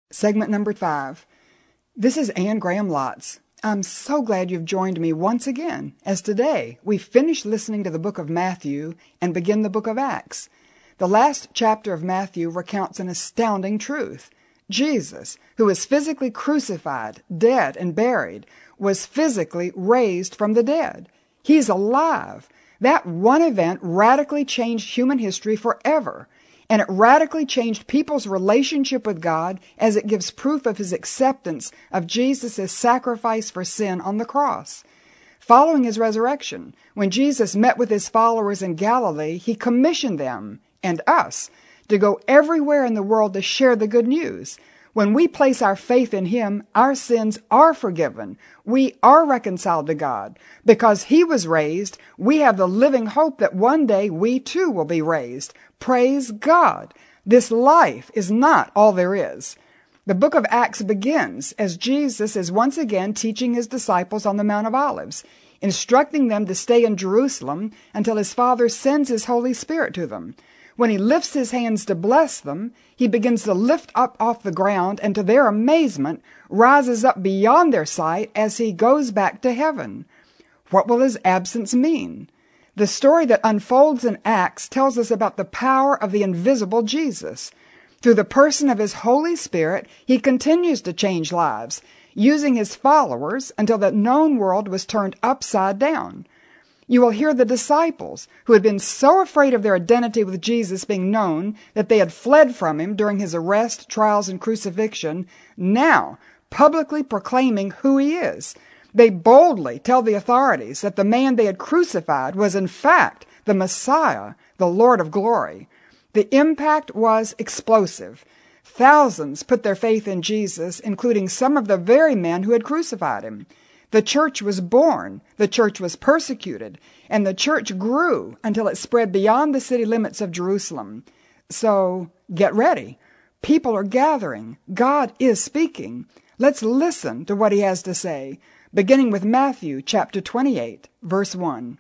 Segment number 5. This is Anne Graham Lotz. I'm so glad you've joined me once again, as today we finish listening to the book of Matthew and begin the book of Acts. The last chapter of Matthew recounts an astounding truth. Jesus, who was physically crucified, dead, and buried, was physically raised from the dead. He's alive. That one event radically changed human history forever. And it radically changed people's relationship with God as it gives proof of his acceptance of Jesus' sacrifice for sin on the cross. Following his resurrection, when Jesus met with his followers in Galilee, he commissioned them, and us, to go everywhere in the world to share the good news. When we place our faith in him, our sins are forgiven. We are reconciled to God. Because he was raised, we have the living hope that one day we too will be raised. Praise God! This life is not all there is. The book of Acts begins as Jesus is once again teaching his disciples on the Mount of Olives, instructing them to stay in Jerusalem until his Father sends his Holy Spirit to them. When he lifts his hands to bless them, he begins to lift up off the ground and to their amazement rises up beyond their sight as he goes back to heaven. What will his absence mean? The story that unfolds in Acts tells us about the power of the invisible Jesus. Through the person of his Holy Spirit, he continues to change lives, using his followers until the known world was turned upside down. You will hear the disciples, who had been so afraid of their identity with Jesus being known that they had fled from him during his arrest, trials, and crucifixion, now publicly proclaiming who he is. They boldly tell the authorities that the man they had crucified was in fact the Messiah, the Lord of glory. The impact was explosive. Thousands put their faith in Jesus, including some of the very men who had crucified him. The church was born, the church was persecuted, and the church grew until it spread beyond the city limits of Jerusalem. So, get ready. People are gathering. God is speaking. Let's listen to what he has to say, beginning with Matthew chapter 28, verse 1.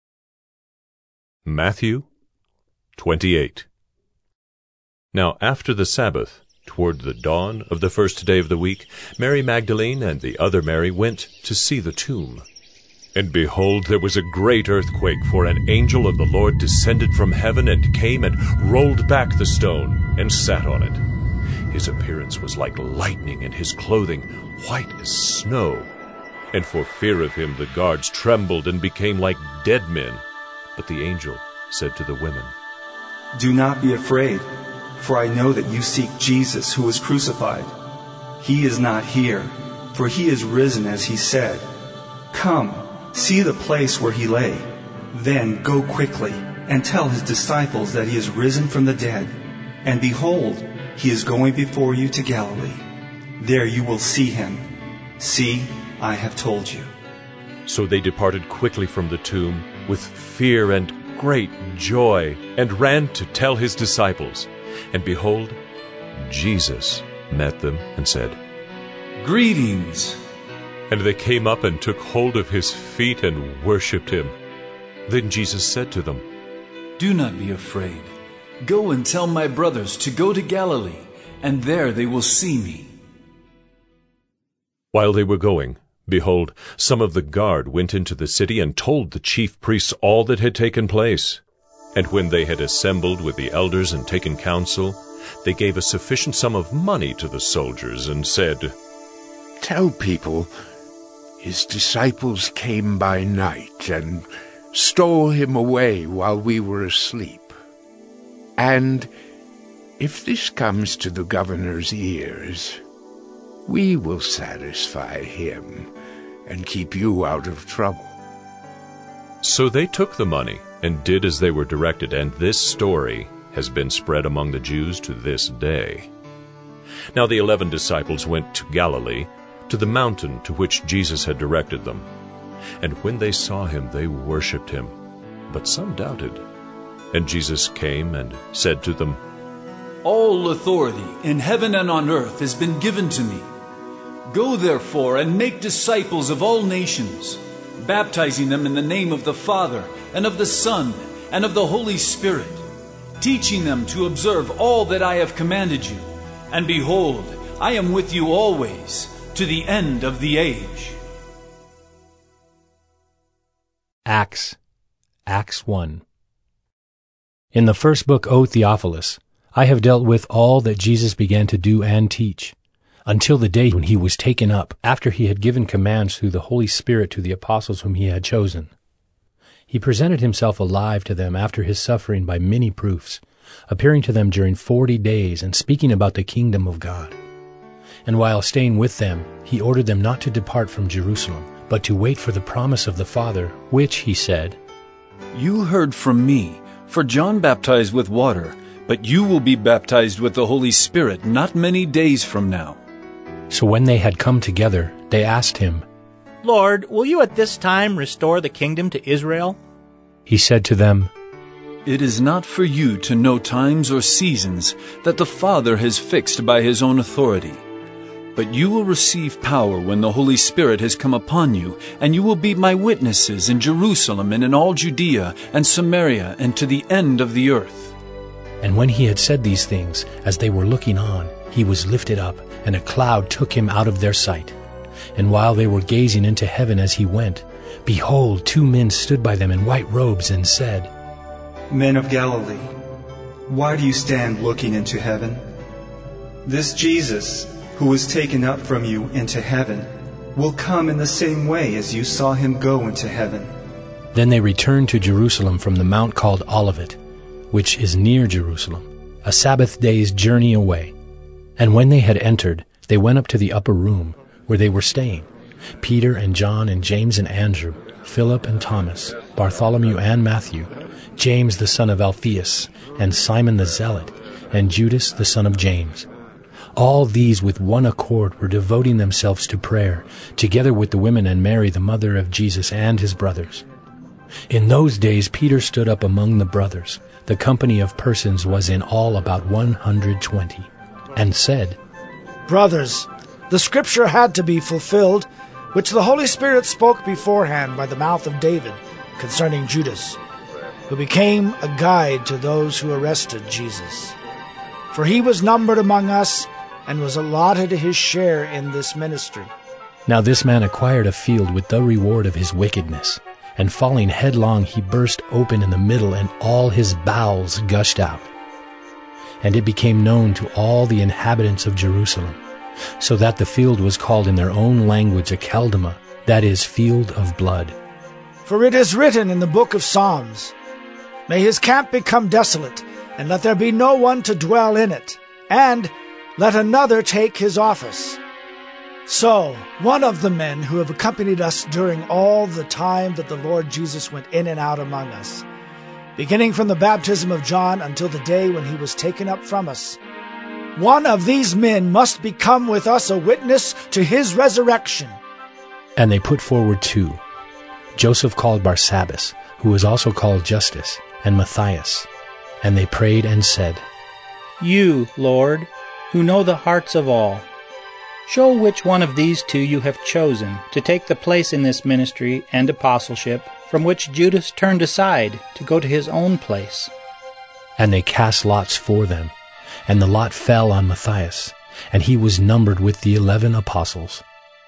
Matthew 28. Now after the Sabbath, toward the dawn of the first day of the week, Mary Magdalene and the other Mary went to see the tomb. And behold, there was a great earthquake, for an angel of the Lord descended from heaven and came and rolled back the stone and sat on it. His appearance was like lightning, and his clothing white as snow. And for fear of him the guards trembled and became like dead men. But the angel said to the women, "Do not be afraid, for I know that you seek Jesus who was crucified. He is not here, for he is risen as he said. Come, see the place where he lay. Then go quickly and tell his disciples that he is risen from the dead. And behold, he is going before you to Galilee. There you will see him. See, I have told you." So they departed quickly from the tomb with fear and great joy, and ran to tell his disciples. And behold, Jesus met them and said, "Greetings." And they came up and took hold of his feet and worshipped him. Then Jesus said to them, "Do not be afraid. Go and tell my brothers to go to Galilee, and there they will see me." While they were going, behold, some of the guard went into the city and told the chief priests all that had taken place. And when they had assembled with the elders and taken counsel, they gave a sufficient sum of money to the soldiers and said, "Tell people, his disciples came by night and stole him away while we were asleep. And if this comes to the governor's ears, we will satisfy him and keep you out of trouble." So they took the money and did as they were directed, and this story has been spread among the Jews to this day. Now the 11 disciples went to Galilee, to the mountain to which Jesus had directed them. And when they saw him, they worshipped him, but some doubted. And Jesus came and said to them, "All authority in heaven and on earth has been given to me. Go therefore and make disciples of all nations, baptizing them in the name of the Father and of the Son and of the Holy Spirit, teaching them to observe all that I have commanded you. And behold, I am with you always, to the end of the age. Acts 1. In the first book, O Theophilus, I have dealt with all that Jesus began to do and teach, until the day when he was taken up, after he had given commands through the Holy Spirit to the apostles whom he had chosen. He presented himself alive to them after his suffering by many proofs, appearing to them during 40 days and speaking about the kingdom of God. And while staying with them, he ordered them not to depart from Jerusalem, but to wait for the promise of the Father, which, he said, You heard from me, for John baptized with water, but you will be baptized with the Holy Spirit not many days from now. So when they had come together, they asked him, Lord, will you at this time restore the kingdom to Israel? He said to them, It is not for you to know times or seasons that the Father has fixed by his own authority. But you will receive power when the Holy Spirit has come upon you, and you will be my witnesses in Jerusalem and in all Judea and Samaria and to the end of the earth. And when he had said these things, as they were looking on, he was lifted up, and a cloud took him out of their sight. And while they were gazing into heaven as he went, behold, 2 men stood by them in white robes and said, Men of Galilee, why do you stand looking into heaven? This Jesus, who was taken up from you into heaven, will come in the same way as you saw him go into heaven. Then they returned to Jerusalem from the mount called Olivet, which is near Jerusalem, a Sabbath day's journey away. And when they had entered, they went up to the upper room, where they were staying, Peter and John and James and Andrew, Philip and Thomas, Bartholomew and Matthew, James the son of Alphaeus, and Simon the Zealot, and Judas the son of James. All these with one accord were devoting themselves to prayer, together with the women and Mary the mother of Jesus and his brothers. In those days Peter stood up among the brothers, the company of persons was in all about 120, and said, Brothers, the scripture had to be fulfilled, which the Holy Spirit spoke beforehand by the mouth of David concerning Judas, who became a guide to those who arrested Jesus. For he was numbered among us and was allotted his share in this ministry. Now this man acquired a field with the reward of his wickedness, and falling headlong he burst open in the middle, and all his bowels gushed out. And it became known to all the inhabitants of Jerusalem, so that the field was called in their own language Akeldama, that is, field of blood. For it is written in the book of Psalms, May his camp become desolate, and let there be no one to dwell in it, and let another take his office. So, one of the men who have accompanied us during all the time that the Lord Jesus went in and out among us, beginning from the baptism of John until the day when he was taken up from us, one of these men must become with us a witness to his resurrection. And they put forward 2, Joseph called Barsabbas, who was also called Justus, and Matthias. And they prayed and said, You, Lord, who know the hearts of all, show which one of these 2 you have chosen to take the place in this ministry and apostleship from which Judas turned aside to go to his own place. And they cast lots for them, and the lot fell on Matthias, and he was numbered with the 11 apostles.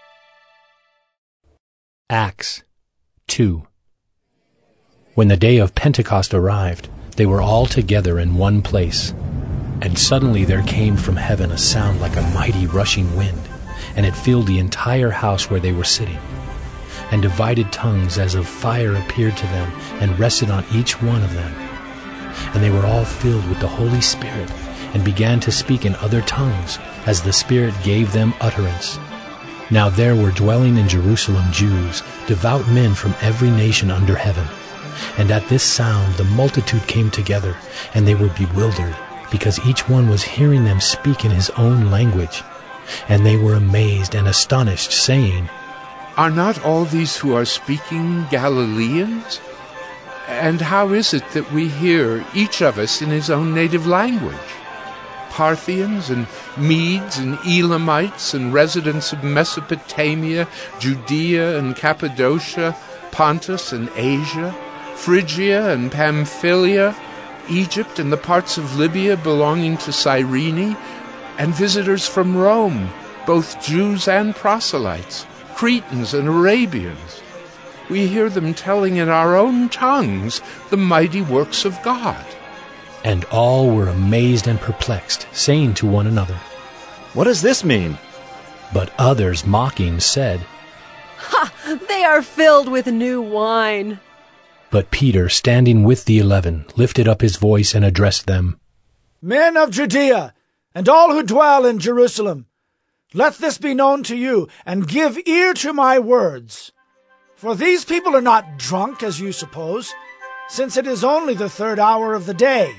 Acts 2. When the day of Pentecost arrived, they were all together in one place. And suddenly there came from heaven a sound like a mighty rushing wind, and it filled the entire house where they were sitting. And divided tongues as of fire appeared to them, and rested on each one of them. And they were all filled with the Holy Spirit, and began to speak in other tongues, as the Spirit gave them utterance. Now there were dwelling in Jerusalem Jews, devout men from every nation under heaven. And at this sound the multitude came together, and they were bewildered, because each one was hearing them speak in his own language. And they were amazed and astonished, saying, Are not all these who are speaking Galileans? And how is it that we hear, each of us in his own native language? Parthians and Medes and Elamites and residents of Mesopotamia, Judea and Cappadocia, Pontus and Asia, Phrygia and Pamphylia, Egypt and the parts of Libya belonging to Cyrene, and visitors from Rome, both Jews and proselytes, Cretans and Arabians. We hear them telling in our own tongues the mighty works of God." And all were amazed and perplexed, saying to one another, "What does this mean?" But others, mocking, said, "Ha! They are filled with new wine." But Peter, standing with the 11, lifted up his voice and addressed them. "Men of Judea, and all who dwell in Jerusalem, let this be known to you, and give ear to my words. For these people are not drunk, as you suppose, since it is only the 3rd hour of the day.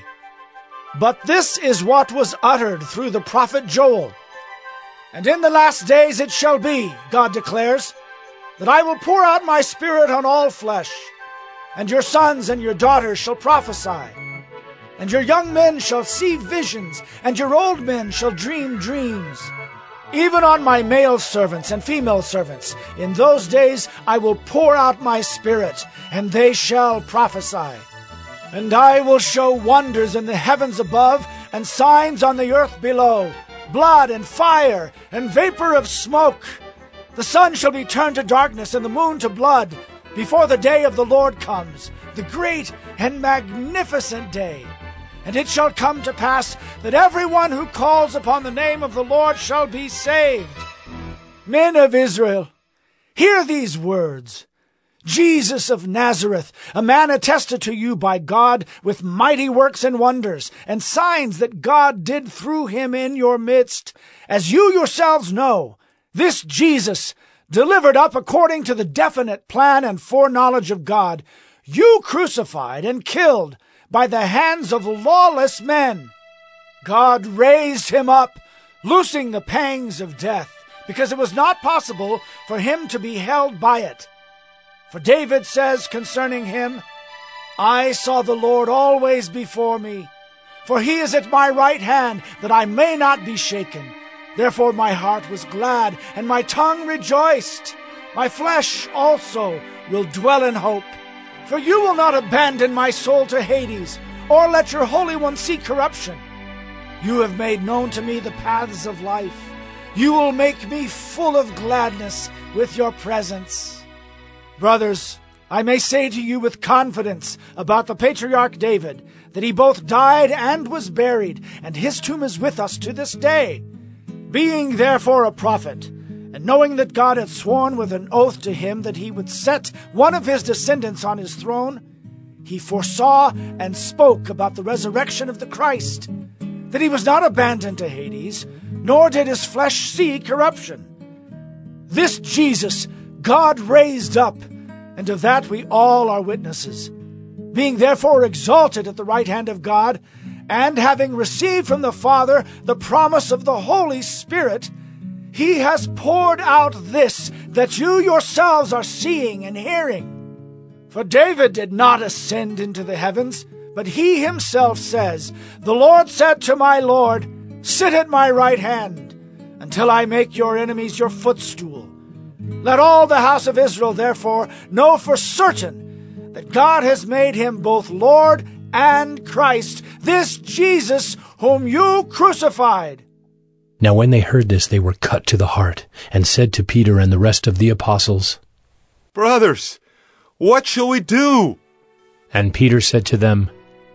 But this is what was uttered through the prophet Joel. And in the last days it shall be, God declares, that I will pour out my Spirit on all flesh, and your sons and your daughters shall prophesy, and your young men shall see visions, and your old men shall dream dreams. Even on my male servants and female servants, in those days I will pour out my Spirit, and they shall prophesy. And I will show wonders in the heavens above, and signs on the earth below, blood and fire and vapor of smoke. The sun shall be turned to darkness and the moon to blood, before the day of the Lord comes, the great and magnificent day. And it shall come to pass that everyone who calls upon the name of the Lord shall be saved. Men of Israel, hear these words. Jesus of Nazareth, a man attested to you by God with mighty works and wonders, and signs that God did through him in your midst, as you yourselves know, this Jesus, delivered up according to the definite plan and foreknowledge of God, you crucified and killed by the hands of lawless men. God raised him up, loosing the pangs of death, because it was not possible for him to be held by it. For David says concerning him, I saw the Lord always before me, for he is at my right hand, that I may not be shaken. Therefore my heart was glad, and my tongue rejoiced. My flesh also will dwell in hope. For you will not abandon my soul to Hades, or let your Holy One see corruption. You have made known to me the paths of life. You will make me full of gladness with your presence. Brothers, I may say to you with confidence about the patriarch David, that he both died and was buried, and his tomb is with us to this day. Being therefore a prophet, and knowing that God had sworn with an oath to him that he would set one of his descendants on his throne, he foresaw and spoke about the resurrection of the Christ, that he was not abandoned to Hades, nor did his flesh see corruption. This Jesus God raised up, and of that we all are witnesses. Being therefore exalted at the right hand of God, and having received from the Father the promise of the Holy Spirit, he has poured out this that you yourselves are seeing and hearing. For David did not ascend into the heavens, but he himself says, The Lord said to my Lord, Sit at my right hand, until I make your enemies your footstool. Let all the house of Israel therefore know for certain that God has made him both Lord and Christ, this Jesus whom you crucified. Now when they heard this, they were cut to the heart, and said to Peter and the rest of the apostles, Brothers, what shall we do? And Peter said to them,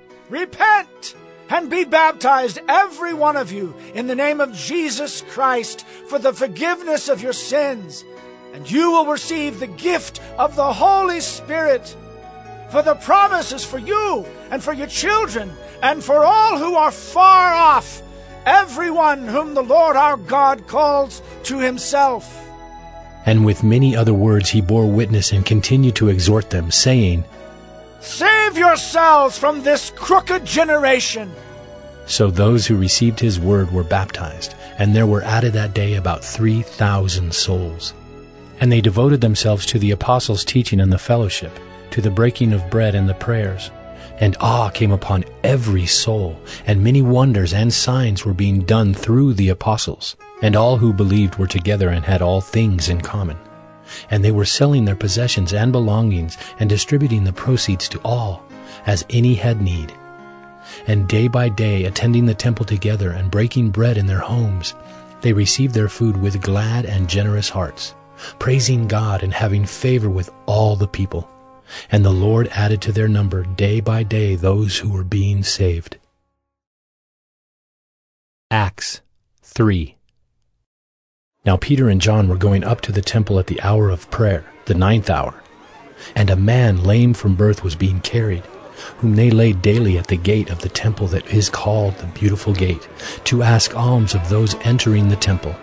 Repent, and be baptized, every one of you, in the name of Jesus Christ, for the forgiveness of your sins, and you will receive the gift of the Holy Spirit. For the promise is for you, and for your children, and for all who are far off, everyone whom the Lord our God calls to himself. And with many other words he bore witness and continued to exhort them, saying, Save yourselves from this crooked generation. So those who received his word were baptized, and there were added that day about 3,000 souls. And they devoted themselves to the apostles' teaching and the fellowship, to the breaking of bread and the prayers. And awe came upon every soul, and many wonders and signs were being done through the apostles. And all who believed were together and had all things in common. And they were selling their possessions and belongings, and distributing the proceeds to all, as any had need. And day by day, attending the temple together and breaking bread in their homes, they received their food with glad and generous hearts, praising God and having favor with all the people. And the Lord added to their number day by day those who were being saved. Acts 3. Now Peter and John were going up to the temple at the hour of prayer, the 9th hour. And a man lame from birth was being carried, whom they laid daily at the gate of the temple that is called the Beautiful Gate, to ask alms of those entering the temple.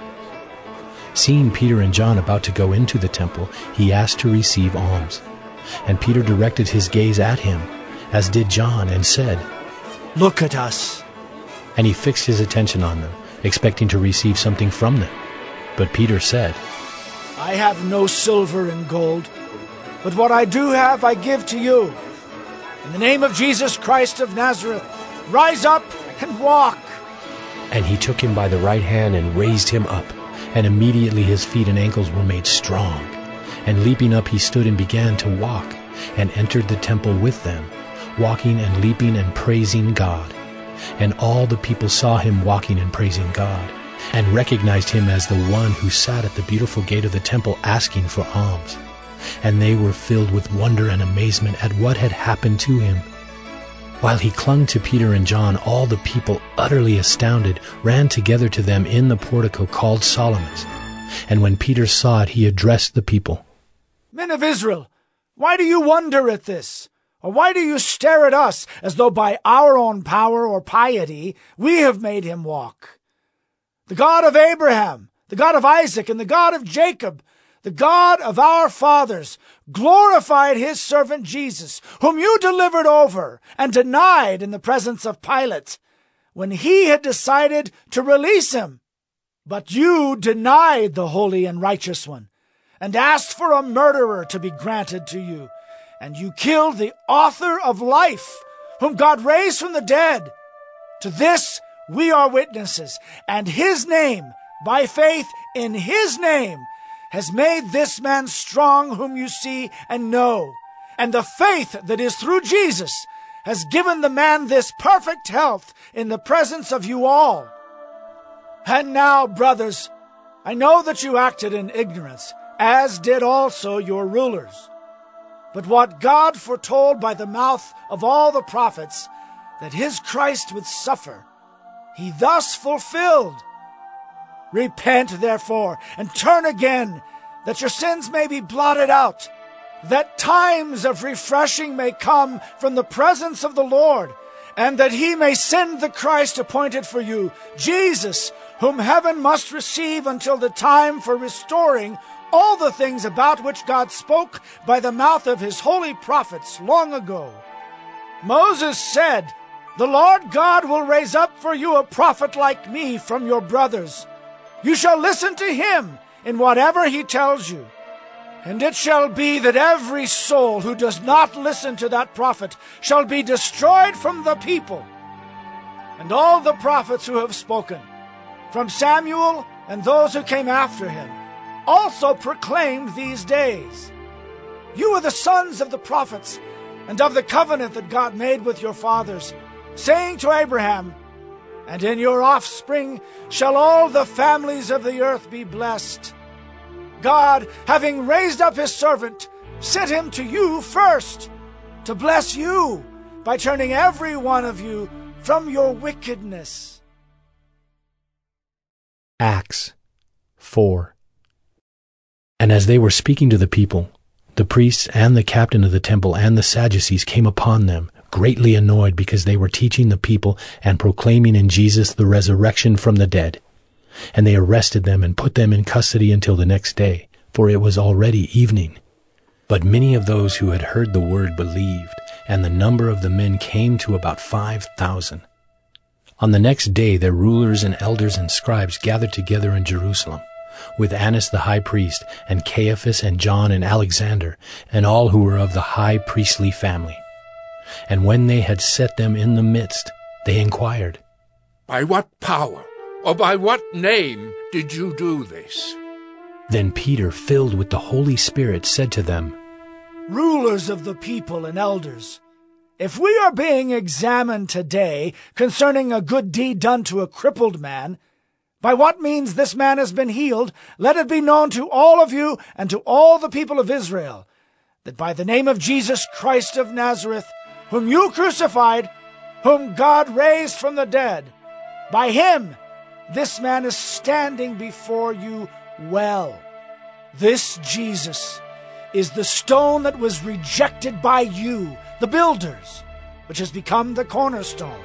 Seeing Peter and John about to go into the temple, he asked to receive alms. And Peter directed his gaze at him, as did John, and said, "Look at us." And he fixed his attention on them, expecting to receive something from them. But Peter said, "I have no silver and gold, but what I do have I give to you. In the name of Jesus Christ of Nazareth, rise up and walk." And he took him by the right hand and raised him up, and immediately his feet and ankles were made strong. And leaping up he stood and began to walk, and entered the temple with them, walking and leaping and praising God. And all the people saw him walking and praising God, and recognized him as the one who sat at the beautiful gate of the temple asking for alms. And they were filled with wonder and amazement at what had happened to him. While he clung to Peter and John, all the people, utterly astounded, ran together to them in the portico called Solomon's. And when Peter saw it, he addressed the people. "Men of Israel, why do you wonder at this? Or why do you stare at us as though by our own power or piety we have made him walk? The God of Abraham, the God of Isaac, and the God of Jacob, the God of our fathers, glorified his servant Jesus, whom you delivered over and denied in the presence of Pilate, when he had decided to release him. But you denied the Holy and Righteous One, and asked for a murderer to be granted to you, and you killed the author of life, whom God raised from the dead. To this we are witnesses, and his name, by faith in his name, has made this man strong whom you see and know. And the faith that is through Jesus has given the man this perfect health in the presence of you all. And now, brothers, I know that you acted in ignorance, as did also your rulers. But what God foretold by the mouth of all the prophets, that his Christ would suffer, he thus fulfilled. Repent, therefore, and turn again, that your sins may be blotted out, that times of refreshing may come from the presence of the Lord, and that he may send the Christ appointed for you, Jesus, whom heaven must receive until the time for restoring all the things about which God spoke by the mouth of his holy prophets long ago. Moses said, "The Lord God will raise up for you a prophet like me from your brothers. You shall listen to him in whatever he tells you. And it shall be that every soul who does not listen to that prophet shall be destroyed from the people." And all the prophets who have spoken, from Samuel and those who came after him, also proclaimed these days. You are the sons of the prophets and of the covenant that God made with your fathers, saying to Abraham, "And in your offspring shall all the families of the earth be blessed." God, having raised up his servant, sent him to you first, to bless you by turning every one of you from your wickedness. Acts 4. And as they were speaking to the people, the priests and the captain of the temple and the Sadducees came upon them, greatly annoyed because they were teaching the people and proclaiming in Jesus the resurrection from the dead. And they arrested them and put them in custody until the next day, for it was already evening. But many of those who had heard the word believed, and the number of the men came to about 5,000. On the next day their rulers and elders and scribes gathered together in Jerusalem, with Annas the high priest, and Caiaphas and John and Alexander, and all who were of the high priestly family. And when they had set them in the midst, they inquired, "By what power, or by what name did you do this?" Then Peter, filled with the Holy Spirit, said to them, "Rulers of the people and elders, If we are being examined today concerning a good deed done to a crippled man, by what means this man has been healed, let it be known to all of you and to all the people of Israel, that by the name of Jesus Christ of Nazareth, whom you crucified, whom God raised from the dead, by him this man is standing before you well. This Jesus is the stone that was rejected by you, the builders, which has become the cornerstone.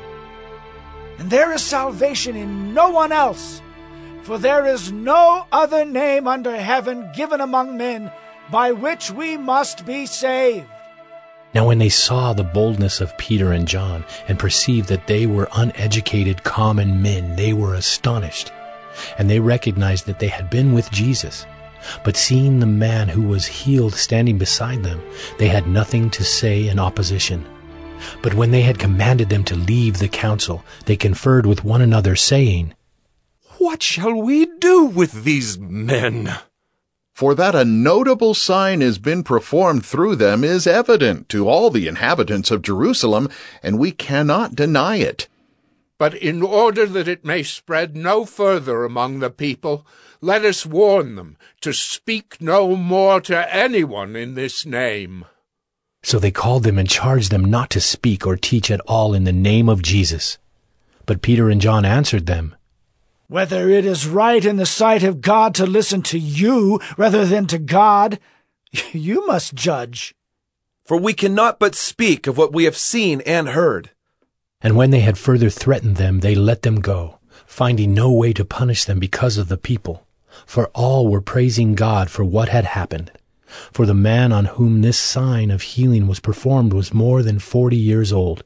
And there is salvation in no one else, for there is no other name under heaven given among men by which we must be saved. Now when they saw the boldness of Peter and John and perceived that they were uneducated common men, they were astonished, and they recognized that they had been with Jesus. But seeing the man who was healed standing beside them, they had nothing to say in opposition. But when they had commanded them to leave the council, they conferred with one another, saying, What shall we do with these men? For that a notable sign has been performed through them is evident to all the inhabitants of Jerusalem, and we cannot deny it. But in order that it may spread no further among the people, let us warn them to speak no more to anyone in this name. So they called them and charged them not to speak or teach at all in the name of Jesus. But Peter and John answered them, Whether it is right in the sight of God to listen to you rather than to God, you must judge. For we cannot but speak of what we have seen and heard. And when they had further threatened them, they let them go, finding no way to punish them because of the people. For all were praising God for what had happened. For the man on whom this sign of healing was performed was more than 40 years old.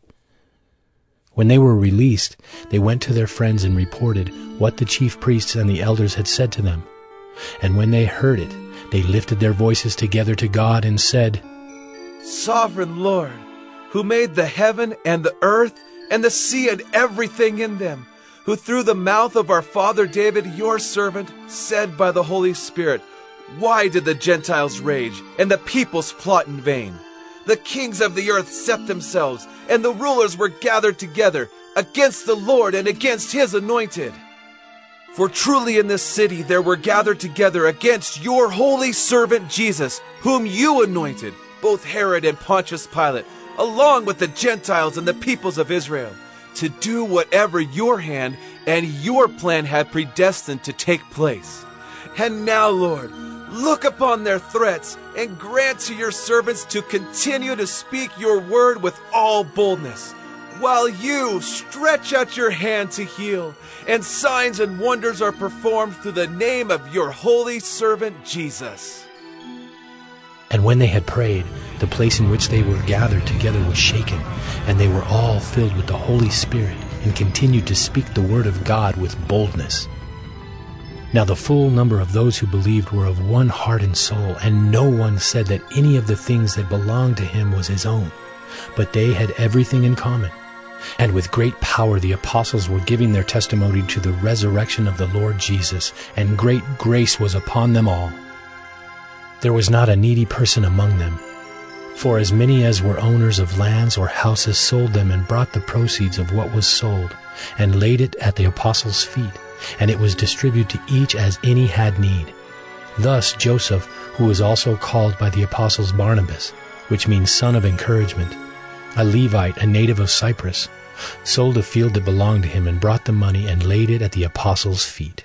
When they were released, they went to their friends and reported what the chief priests and the elders had said to them. And when they heard it, they lifted their voices together to God and said, Sovereign Lord, who made the heaven and the earth and the sea and everything in them, who through the mouth of our father David, your servant, said by the Holy Spirit, Why did the Gentiles rage and the peoples plot in vain? The kings of the earth set themselves, and the rulers were gathered together against the Lord and against his anointed. For truly in this city there were gathered together against your holy servant Jesus, whom you anointed, both Herod and Pontius Pilate, along with the Gentiles and the peoples of Israel, to do whatever your hand and your plan had predestined to take place. And now, Lord, look upon their threats and grant to your servants to continue to speak your word with all boldness, while you stretch out your hand to heal, and signs and wonders are performed through the name of your holy servant Jesus. And when they had prayed, the place in which they were gathered together was shaken, and they were all filled with the Holy Spirit, and continued to speak the word of God with boldness. Now the full number of those who believed were of one heart and soul, and no one said that any of the things that belonged to him was his own, but they had everything in common. And with great power the apostles were giving their testimony to the resurrection of the Lord Jesus, and great grace was upon them all. There was not a needy person among them, for as many as were owners of lands or houses sold them and brought the proceeds of what was sold, and laid it at the apostles' feet, and it was distributed to each as any had need. Thus Joseph, who was also called by the apostles Barnabas, which means son of encouragement, a Levite, a native of Cyprus, sold a field that belonged to him and brought the money and laid it at the apostles' feet.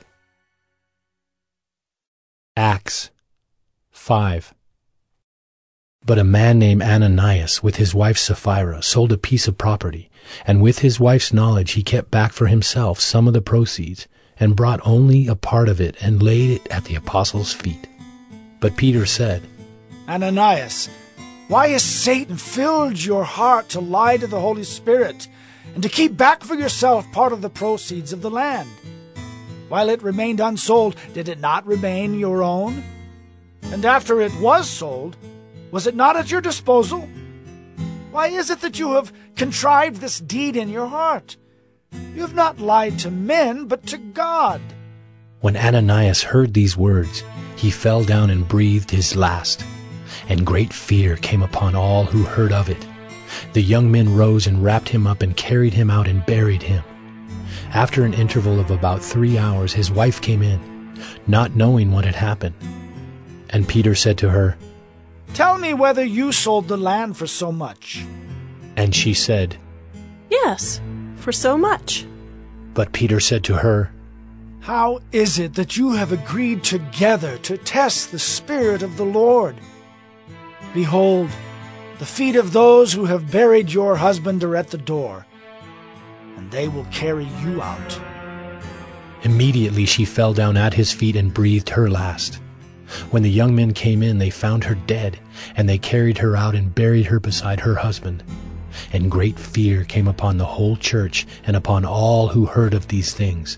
Acts 5. But a man named Ananias, with his wife Sapphira, sold a piece of property, and with his wife's knowledge he kept back for himself some of the proceeds, and brought only a part of it and laid it at the apostles' feet. But Peter said, Ananias, why has Satan filled your heart to lie to the Holy Spirit, and to keep back for yourself part of the proceeds of the land? While it remained unsold, did it not remain your own? And after it was sold, was it not at your disposal? Why is it that you have contrived this deed in your heart? You have not lied to men, but to God. When Ananias heard these words, he fell down and breathed his last, and great fear came upon all who heard of it. The young men rose and wrapped him up and carried him out and buried him. After an interval of about 3 hours, his wife came in, not knowing what had happened. And Peter said to her, "Tell me whether you sold the land for so much." And she said, "Yes, for so much." But Peter said to her, "How is it that you have agreed together to test the Spirit of the Lord? Behold, the feet of those who have buried your husband are at the door, and they will carry you out." Immediately she fell down at his feet and breathed her last. When the young men came in, they found her dead, and they carried her out and buried her beside her husband. And great fear came upon the whole church and upon all who heard of these things.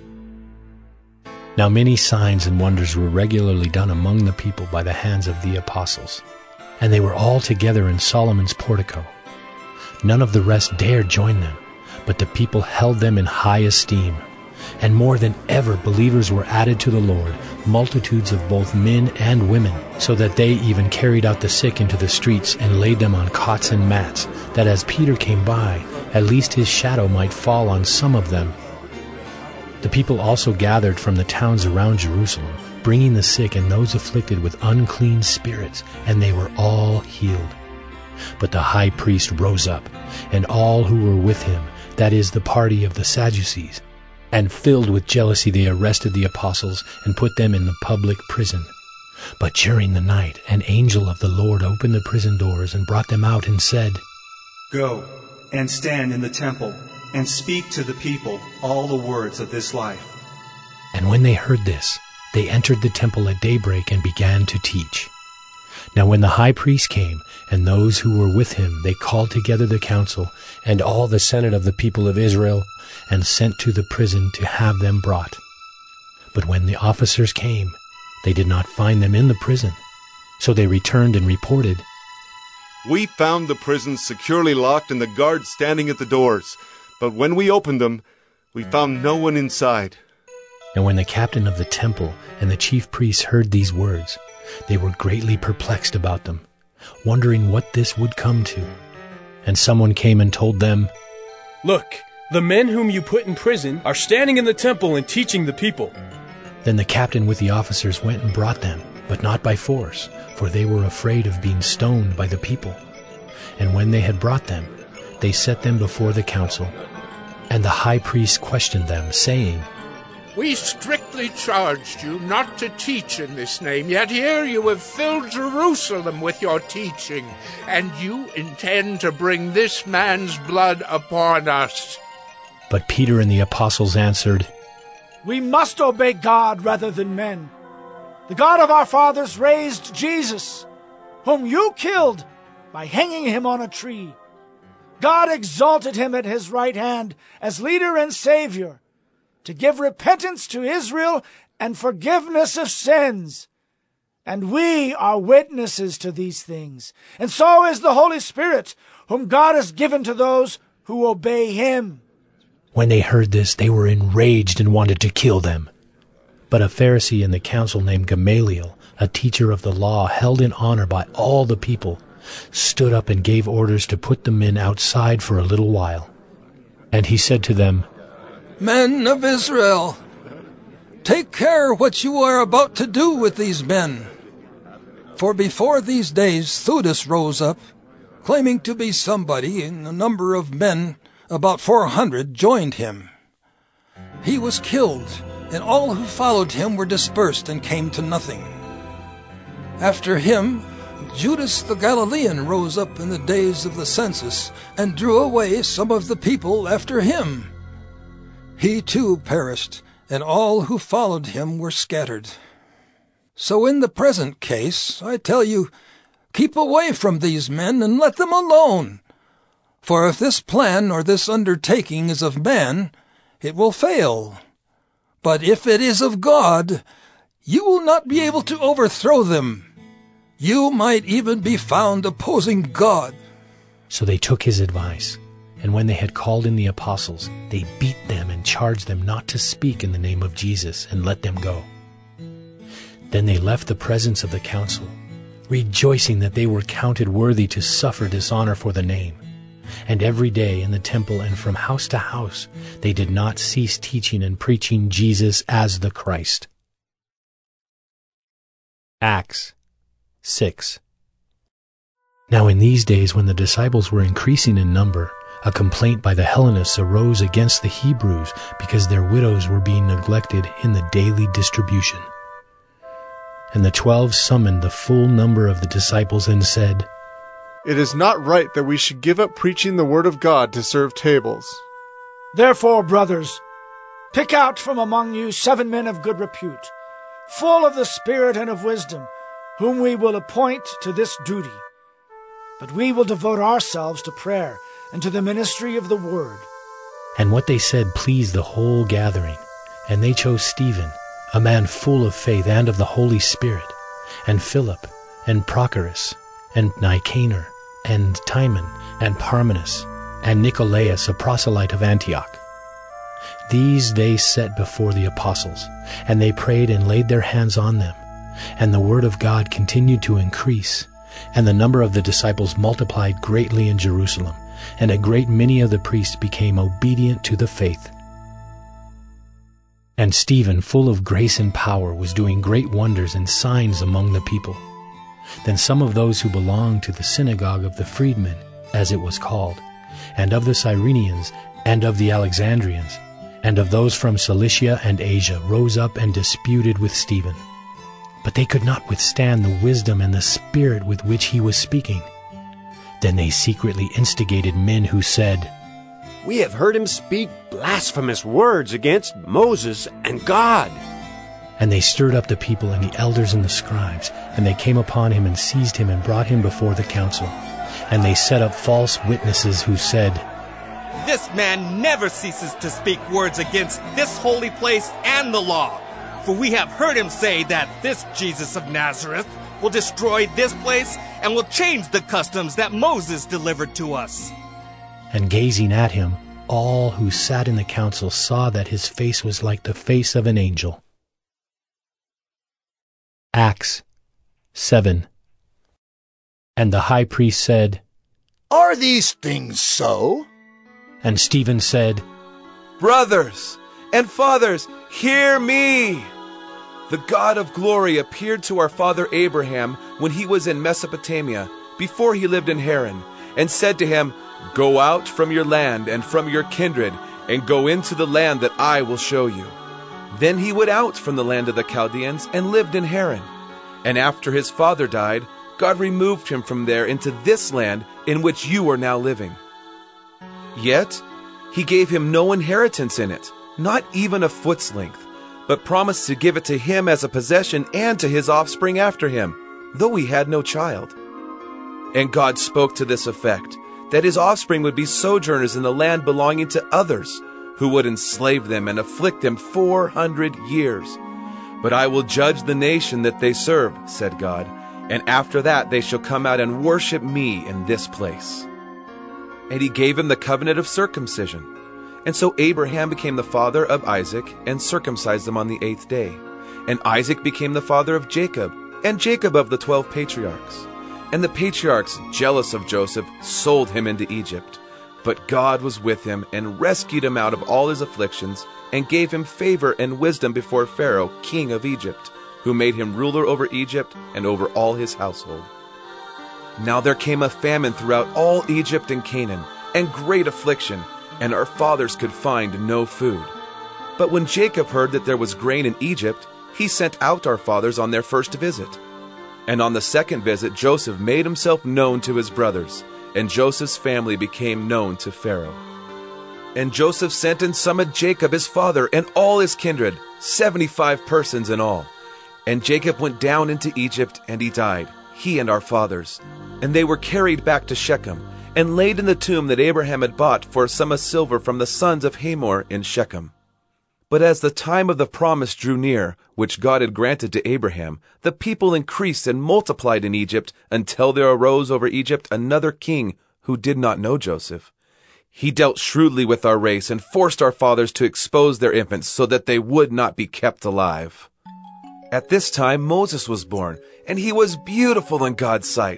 Now many signs and wonders were regularly done among the people by the hands of the apostles, and they were all together in Solomon's portico. None of the rest dared join them, but the people held them in high esteem. And more than ever believers were added to the Lord, multitudes of both men and women, so that they even carried out the sick into the streets and laid them on cots and mats, that as Peter came by, at least his shadow might fall on some of them. The people also gathered from the towns around Jerusalem, bringing the sick and those afflicted with unclean spirits, and they were all healed. But the high priest rose up, and all who were with him, that is, the party of the Sadducees, and filled with jealousy they arrested the apostles and put them in the public prison. But during the night an angel of the Lord opened the prison doors and brought them out and said, "Go and stand in the temple and speak to the people all the words of this life." And when they heard this, they entered the temple at daybreak and began to teach. Now when the high priest came, and those who were with him, they called together the council and all the senate of the people of Israel, and sent to the prison to have them brought. But when the officers came, they did not find them in the prison. So they returned and reported, "We found the prison securely locked and the guards standing at the doors. But when we opened them, we found no one inside." And when the captain of the temple and the chief priests heard these words, they were greatly perplexed about them, wondering what this would come to. And someone came and told them, "Look, the men whom you put in prison are standing in the temple and teaching the people." Then the captain with the officers went and brought them, but not by force, for they were afraid of being stoned by the people. And when they had brought them, they set them before the council. And the high priest questioned them, saying, "We strictly charged you not to teach in this name, yet here you have filled Jerusalem with your teaching, and you intend to bring this man's blood upon us." But Peter and the apostles answered, "We must obey God rather than men. The God of our fathers raised Jesus, whom you killed by hanging him on a tree. God exalted him at his right hand as leader and Savior, to give repentance to Israel and forgiveness of sins. And we are witnesses to these things, and so is the Holy Spirit, whom God has given to those who obey him." When they heard this, they were enraged and wanted to kill them. But a Pharisee in the council named Gamaliel, a teacher of the law held in honor by all the people, stood up and gave orders to put the men outside for a little while. And he said to them, "Men of Israel, take care what you are about to do with these men. For before these days Theudas rose up, claiming to be somebody, and a number of men, about 400, joined him. He was killed, and all who followed him were dispersed and came to nothing. After him, Judas the Galilean rose up in the days of the census and drew away some of the people after him. He too perished, and all who followed him were scattered. So in the present case, I tell you, keep away from these men and let them alone. For if this plan or this undertaking is of man, it will fail. But if it is of God, you will not be able to overthrow them. You might even be found opposing God." So they took his advice, and when they had called in the apostles, they beat them and charged them not to speak in the name of Jesus, and let them go. Then they left the presence of the council, rejoicing that they were counted worthy to suffer dishonor for the name. And every day in the temple and from house to house they did not cease teaching and preaching Jesus as the Christ. Acts 6. Now in these days when the disciples were increasing in number, a complaint by the Hellenists arose against the Hebrews because their widows were being neglected in the daily distribution. And the 12 summoned the full number of the disciples and said, "It is not right that we should give up preaching the word of God to serve tables. Therefore, brothers, pick out from among you 7 men of good repute, full of the Spirit and of wisdom, whom we will appoint to this duty. But we will devote ourselves to prayer and to the ministry of the word." And what they said pleased the whole gathering. And they chose Stephen, a man full of faith and of the Holy Spirit, and Philip, and Prochorus, and Nicanor, and Timon, and Parmenas, and Nicolaus, a proselyte of Antioch. These they set before the apostles, and they prayed and laid their hands on them. And the word of God continued to increase, and the number of the disciples multiplied greatly in Jerusalem, and a great many of the priests became obedient to the faith. And Stephen, full of grace and power, was doing great wonders and signs among the people. Then some of those who belonged to the synagogue of the freedmen, as it was called, and of the Cyrenians, and of the Alexandrians, and of those from Cilicia and Asia, rose up and disputed with Stephen. But they could not withstand the wisdom and the spirit with which he was speaking. Then they secretly instigated men who said, "We have heard him speak blasphemous words against Moses and God." And they stirred up the people and the elders and the scribes, and they came upon him and seized him and brought him before the council. And they set up false witnesses who said, "This man never ceases to speak words against this holy place and the law. For we have heard him say that this Jesus of Nazareth will destroy this place and will change the customs that Moses delivered to us." And gazing at him, all who sat in the council saw that his face was like the face of an angel. Acts 7. And the high priest said, "Are these things so?" And Stephen said, "Brothers and fathers, hear me! The God of glory appeared to our father Abraham when he was in Mesopotamia, before he lived in Haran, and said to him, 'Go out from your land and from your kindred, and go into the land that I will show you.' Then he went out from the land of the Chaldeans and lived in Haran. And after his father died, God removed him from there into this land in which you are now living. Yet he gave him no inheritance in it, not even a foot's length, but promised to give it to him as a possession and to his offspring after him, though he had no child. And God spoke to this effect, that his offspring would be sojourners in the land belonging to others, who would enslave them and afflict them 400 years. But I will judge the nation that they serve, said God, and after that they shall come out and worship me in this place. And he gave him the covenant of circumcision. And so Abraham became the father of Isaac, and circumcised him on the 8th day. And Isaac became the father of Jacob, and Jacob of the 12 patriarchs. And the patriarchs, jealous of Joseph, sold him into Egypt. But God was with him, and rescued him out of all his afflictions, and gave him favor and wisdom before Pharaoh, king of Egypt, who made him ruler over Egypt and over all his household. Now there came a famine throughout all Egypt and Canaan, and great affliction, and our fathers could find no food. But when Jacob heard that there was grain in Egypt, he sent out our fathers on their first visit. And on the second visit Joseph made himself known to his brothers, and Joseph's family became known to Pharaoh. And Joseph sent and summoned Jacob his father and all his kindred, 75 persons in all. And Jacob went down into Egypt, and he died, he and our fathers. And they were carried back to Shechem, and laid in the tomb that Abraham had bought for a sum of silver from the sons of Hamor in Shechem. But as the time of the promise drew near, which God had granted to Abraham, the people increased and multiplied in Egypt, until there arose over Egypt another king who did not know Joseph. He dealt shrewdly with our race, and forced our fathers to expose their infants, so that they would not be kept alive. At this time Moses was born, and he was beautiful in God's sight,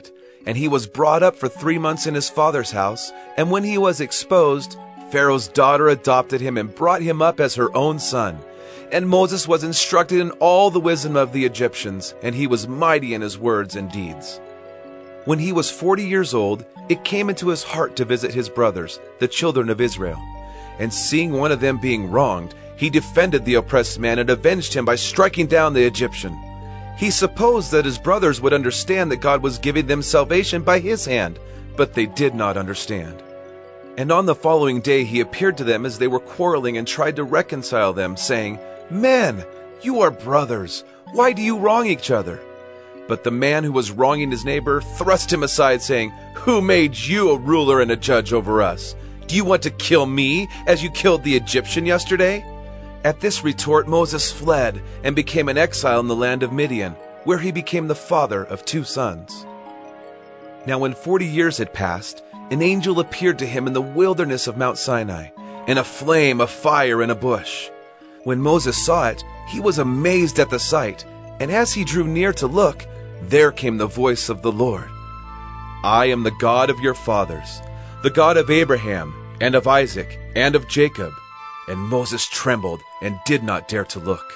And he was brought up for 3 months in his father's house, and when he was exposed, Pharaoh's daughter adopted him and brought him up as her own son. And Moses was instructed in all the wisdom of the Egyptians, and he was mighty in his words and deeds. When he was 40 years old, it came into his heart to visit his brothers, the children of Israel. And seeing one of them being wronged, he defended the oppressed man and avenged him by striking down the Egyptian. He supposed that his brothers would understand that God was giving them salvation by his hand, but they did not understand. And on the following day he appeared to them as they were quarreling and tried to reconcile them, saying, "Men, you are brothers. Why do you wrong each other?" But the man who was wronging his neighbor thrust him aside, saying, "Who made you a ruler and a judge over us? Do you want to kill me as you killed the Egyptian yesterday?" At this retort Moses fled and became an exile in the land of Midian, where he became the father of 2 sons. Now when 40 years had passed, an angel appeared to him in the wilderness of Mount Sinai, in a flame of fire in a bush. When Moses saw it, he was amazed at the sight, and as he drew near to look, there came the voice of the Lord. "I am the God of your fathers, the God of Abraham, and of Isaac, and of Jacob." And Moses trembled and did not dare to look.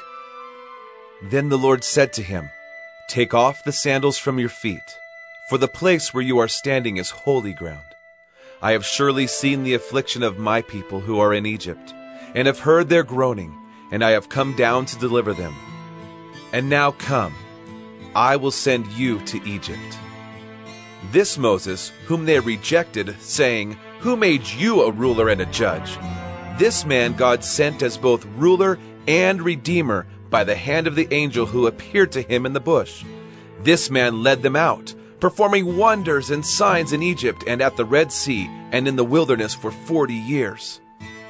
Then the Lord said to him, "Take off the sandals from your feet, for the place where you are standing is holy ground. I have surely seen the affliction of my people who are in Egypt, and have heard their groaning, and I have come down to deliver them. And now come, I will send you to Egypt." This Moses, whom they rejected, saying, "Who made you a ruler and a judge?" This man God sent as both ruler and redeemer by the hand of the angel who appeared to him in the bush. This man led them out, performing wonders and signs in Egypt and at the Red Sea and in the wilderness for 40 years.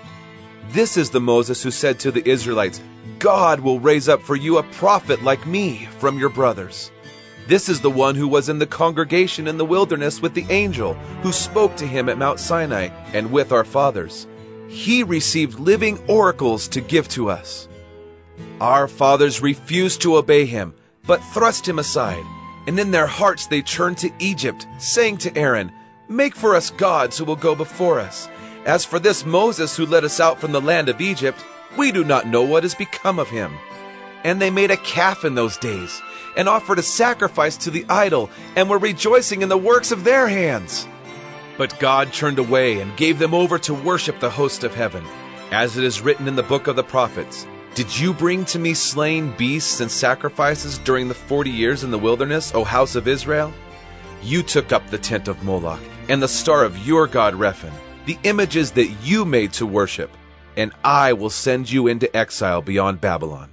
This is the Moses who said to the Israelites, "God will raise up for you a prophet like me from your brothers." This is the one who was in the congregation in the wilderness with the angel who spoke to him at Mount Sinai and with our fathers. He received living oracles to give to us. Our fathers refused to obey him, but thrust him aside, and in their hearts they turned to Egypt, saying to Aaron, "Make for us gods who will go before us. As for this Moses who led us out from the land of Egypt, we do not know what has become of him." And they made a calf in those days, and offered a sacrifice to the idol, and were rejoicing in the works of their hands. But God turned away and gave them over to worship the host of heaven. As it is written in the book of the prophets, "Did you bring to me slain beasts and sacrifices during the 40 years in the wilderness, O house of Israel? You took up the tent of Moloch and the star of your god Rephan, the images that you made to worship, and I will send you into exile beyond Babylon."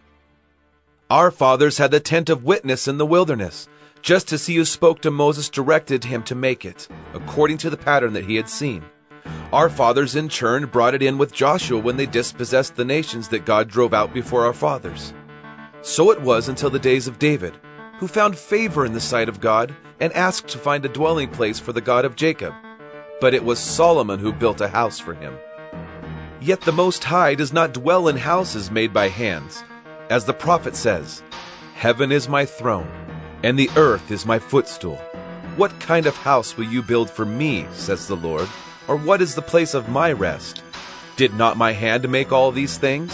Our fathers had the tent of witness in the wilderness, just as he who spoke to Moses directed him to make it, according to the pattern that he had seen. Our fathers in turn brought it in with Joshua when they dispossessed the nations that God drove out before our fathers. So it was until the days of David, who found favor in the sight of God and asked to find a dwelling place for the God of Jacob. But it was Solomon who built a house for him. Yet the Most High does not dwell in houses made by hands. As the prophet says, "Heaven is my throne, and the earth is my footstool. What kind of house will you build for me, says the Lord, or what is the place of my rest? Did not my hand make all these things?"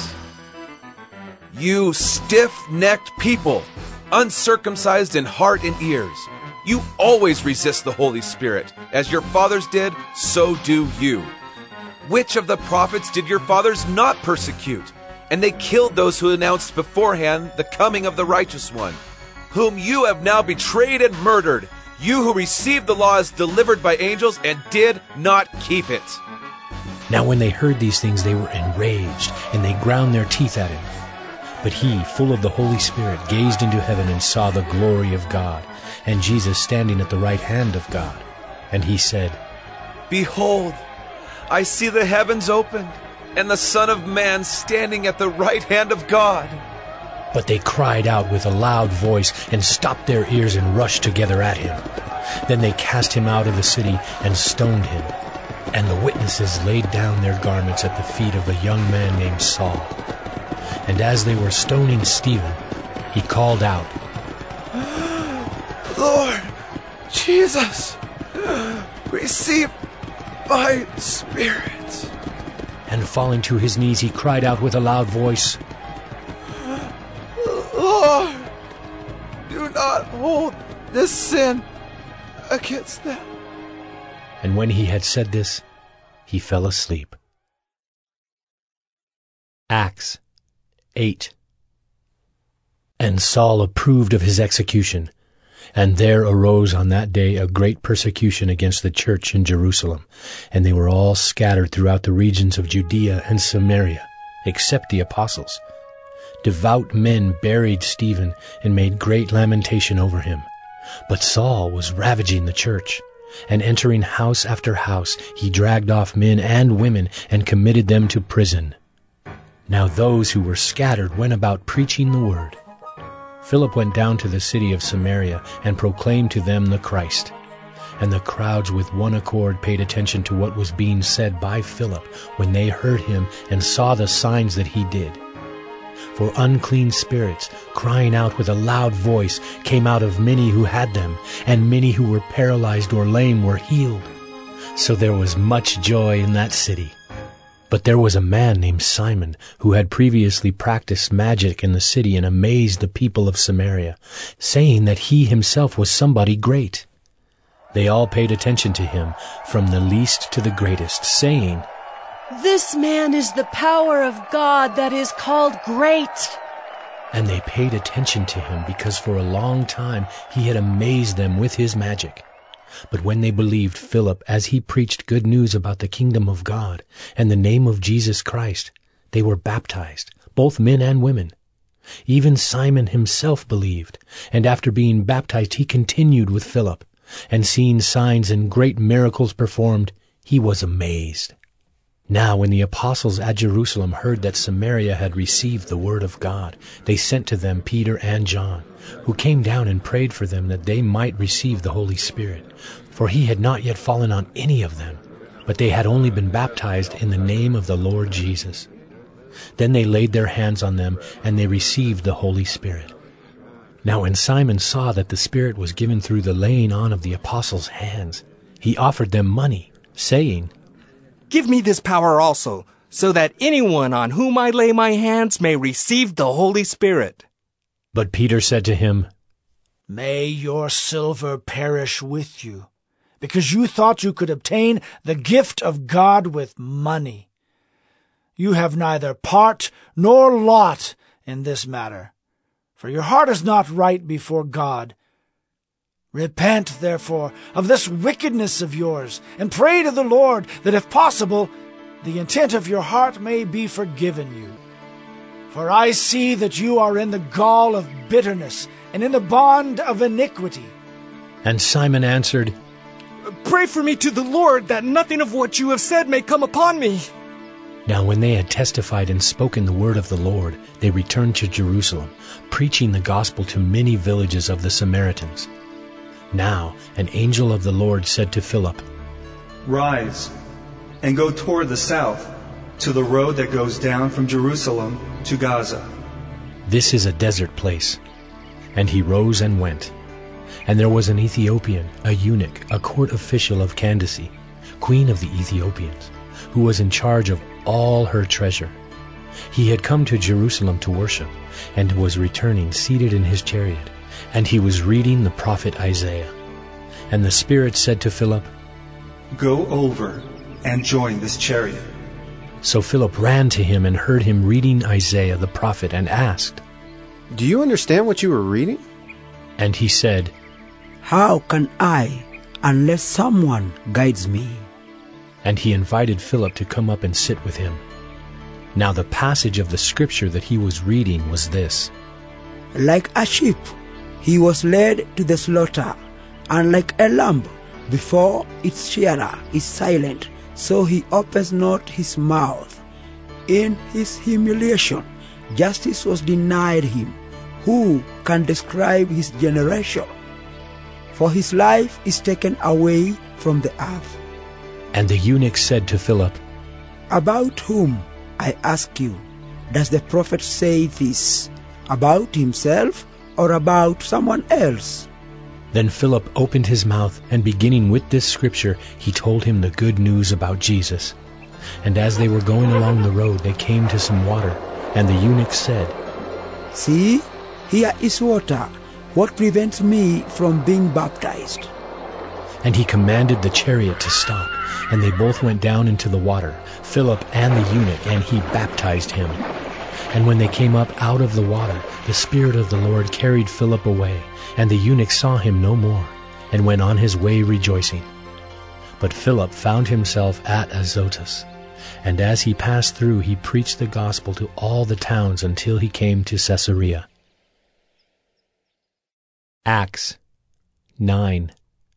You stiff-necked people, uncircumcised in heart and ears, you always resist the Holy Spirit. As your fathers did, so do you. Which of the prophets did your fathers not persecute? And they killed those who announced beforehand the coming of the righteous one, whom you have now betrayed and murdered, you who received the law as delivered by angels and did not keep it. Now when they heard these things, they were enraged, and they ground their teeth at him. But he, full of the Holy Spirit, gazed into heaven and saw the glory of God, and Jesus standing at the right hand of God. And he said, "Behold, I see the heavens opened, and the Son of Man standing at the right hand of God." But they cried out with a loud voice and stopped their ears and rushed together at him. Then they cast him out of the city and stoned him. And the witnesses laid down their garments at the feet of a young man named Saul. And as they were stoning Stephen, he called out, "Lord Jesus, receive my spirit. And falling to his knees, he cried out with a loud voice, Lord, do not hold this sin against them. And when he had said this, he fell asleep. Acts 8. And Saul approved of his execution, and there arose on that day a great persecution against the church in Jerusalem, and they were all scattered throughout the regions of Judea and Samaria, except the apostles. Devout men buried Stephen and made great lamentation over him. But Saul was ravaging the church, and entering house after house, he dragged off men and women and committed them to prison. Now those who were scattered went about preaching the word. Philip went down to the city of Samaria and proclaimed to them the Christ. And the crowds with one accord paid attention to what was being said by Philip when they heard him and saw the signs that he did. For unclean spirits, crying out with a loud voice, came out of many who had them, and many who were paralyzed or lame were healed. So there was much joy in that city. But there was a man named Simon, who had previously practiced magic in the city and amazed the people of Samaria, saying that he himself was somebody great. They all paid attention to him, from the least to the greatest, saying, This man is the power of God that is called great. And they paid attention to him because for a long time he had amazed them with his magic. But when they believed Philip as he preached good news about the kingdom of God and the name of Jesus Christ, they were baptized, both men and women. Even Simon himself believed, and after being baptized he continued with Philip, and seeing signs and great miracles performed, he was amazed. Now when the apostles at Jerusalem heard that Samaria had received the word of God, they sent to them Peter and John, who came down and prayed for them that they might receive the Holy Spirit. For he had not yet fallen on any of them, but they had only been baptized in the name of the Lord Jesus. Then they laid their hands on them, and they received the Holy Spirit. Now when Simon saw that the Spirit was given through the laying on of the apostles' hands, he offered them money, saying, Give me this power also, so that anyone on whom I lay my hands may receive the Holy Spirit. But Peter said to him, May your silver perish with you, because you thought you could obtain the gift of God with money. You have neither part nor lot in this matter, for your heart is not right before God. Repent, therefore, of this wickedness of yours, and pray to the Lord that, if possible, the intent of your heart may be forgiven you. For I see that you are in the gall of bitterness, and in the bond of iniquity. And Simon answered, Pray for me to the Lord, that nothing of what you have said may come upon me. Now when they had testified and spoken the word of the Lord, they returned to Jerusalem, preaching the gospel to many villages of the Samaritans. Now an angel of the Lord said to Philip, Rise, and go toward the south, to the road that goes down from Jerusalem to Gaza. This is a desert place. And he rose and went. And there was an Ethiopian, a eunuch, a court official of Candace, queen of the Ethiopians, who was in charge of all her treasure. He had come to Jerusalem to worship, and was returning seated in his chariot, and he was reading the prophet Isaiah. And the Spirit said to Philip, Go over and join this chariot. So Philip ran to him and heard him reading Isaiah the prophet, and asked, Do you understand what you were reading? And he said, How can I, unless someone guides me? And he invited Philip to come up and sit with him. Now the passage of the scripture that he was reading was this: Like a sheep, he was led to the slaughter, and like a lamb before its shearer is silent, so he opens not his mouth. In his humiliation, justice was denied him. Who can describe his generation? For his life is taken away from the earth. And the eunuch said to Philip, About whom, I ask you, does the prophet say this? About himself or about someone else? Then Philip opened his mouth, and beginning with this scripture, he told him the good news about Jesus. And as they were going along the road, they came to some water, and the eunuch said, "See, here is water. What prevents me from being baptized?" And he commanded the chariot to stop, and they both went down into the water, Philip and the eunuch, and he baptized him. And when they came up out of the water, the Spirit of the Lord carried Philip away, and the eunuch saw him no more, and went on his way rejoicing. But Philip found himself at Azotus, and as he passed through, he preached the gospel to all the towns until he came to Caesarea. Acts 9.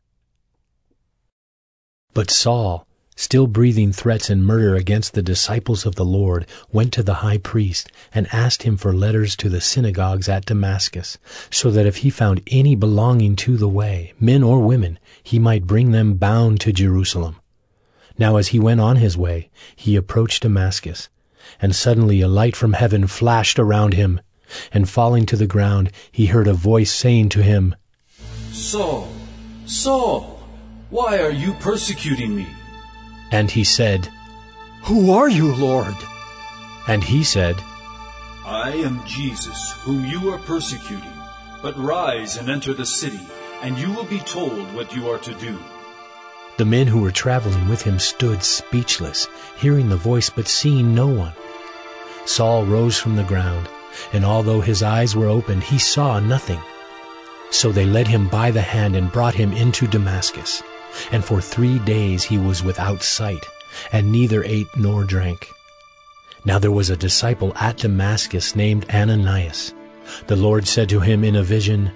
But Saul, still breathing threats and murder against the disciples of the Lord, went to the high priest and asked him for letters to the synagogues at Damascus, so that if he found any belonging to the way, men or women, he might bring them bound to Jerusalem. Now as he went on his way, he approached Damascus, and suddenly a light from heaven flashed around him, and falling to the ground, he heard a voice saying to him, "Saul, Saul, why are you persecuting me?" And he said, "Who are you, Lord?" And he said, "I am Jesus, whom you are persecuting. But rise and enter the city, and you will be told what you are to do." The men who were traveling with him stood speechless, hearing the voice but seeing no one. Saul rose from the ground, and although his eyes were opened, he saw nothing. So they led him by the hand and brought him into Damascus. And for 3 days he was without sight, and neither ate nor drank. Now there was a disciple at Damascus named Ananias. The Lord said to him in a vision,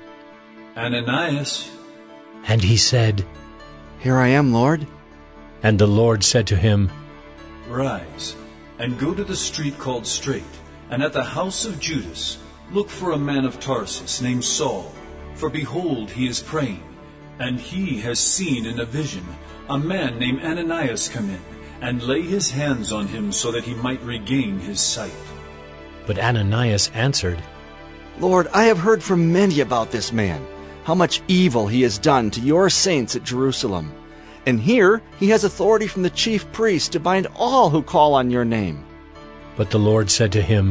"Ananias." And he said, "Here I am, Lord." And the Lord said to him, "Rise, and go to the street called Straight, and at the house of Judas look for a man of Tarsus named Saul, for behold, he is praying. And he has seen in a vision a man named Ananias come in, and lay his hands on him so that he might regain his sight." But Ananias answered, "Lord, I have heard from many about this man, how much evil he has done to your saints at Jerusalem. And here he has authority from the chief priest to bind all who call on your name." But the Lord said to him,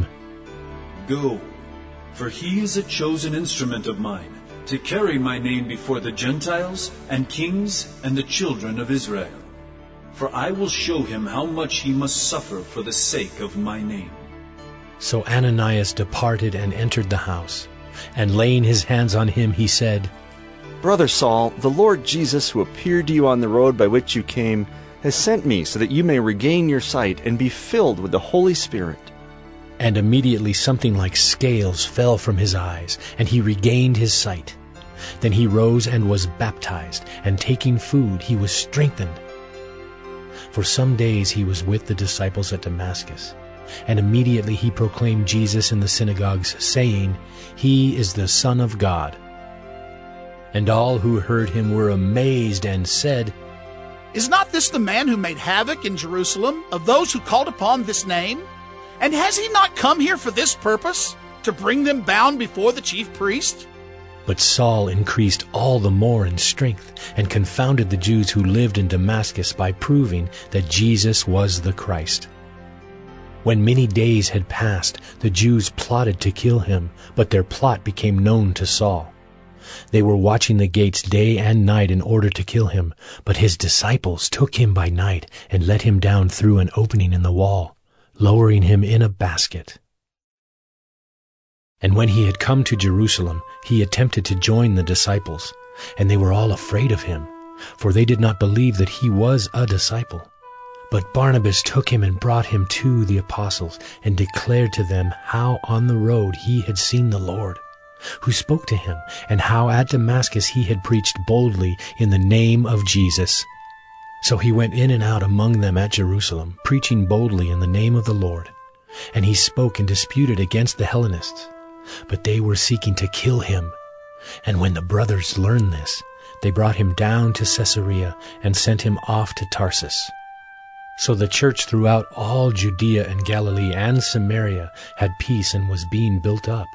"Go, for he is a chosen instrument of mine, to carry my name before the Gentiles and kings and the children of Israel. For I will show him how much he must suffer for the sake of my name." So Ananias departed and entered the house, and laying his hands on him, he said, "Brother Saul, the Lord Jesus, who appeared to you on the road by which you came, has sent me so that you may regain your sight and be filled with the Holy Spirit." And immediately something like scales fell from his eyes, and he regained his sight. Then he rose and was baptized, and taking food he was strengthened. For some days he was with the disciples at Damascus, and immediately he proclaimed Jesus in the synagogues, saying, "He is the Son of God." And all who heard him were amazed and said, "Is not this the man who made havoc in Jerusalem of those who called upon this name? And has he not come here for this purpose, to bring them bound before the chief priest?" But Saul increased all the more in strength, and confounded the Jews who lived in Damascus by proving that Jesus was the Christ. When many days had passed, the Jews plotted to kill him, but their plot became known to Saul. They were watching the gates day and night in order to kill him, but his disciples took him by night and let him down through an opening in the wall, lowering him in a basket. And when he had come to Jerusalem, he attempted to join the disciples, and they were all afraid of him, for they did not believe that he was a disciple. But Barnabas took him and brought him to the apostles, and declared to them how on the road he had seen the Lord, who spoke to him, and how at Damascus he had preached boldly in the name of Jesus. So he went in and out among them at Jerusalem, preaching boldly in the name of the Lord. And he spoke and disputed against the Hellenists, but they were seeking to kill him. And when the brothers learned this, they brought him down to Caesarea and sent him off to Tarsus. So the church throughout all Judea and Galilee and Samaria had peace and was being built up.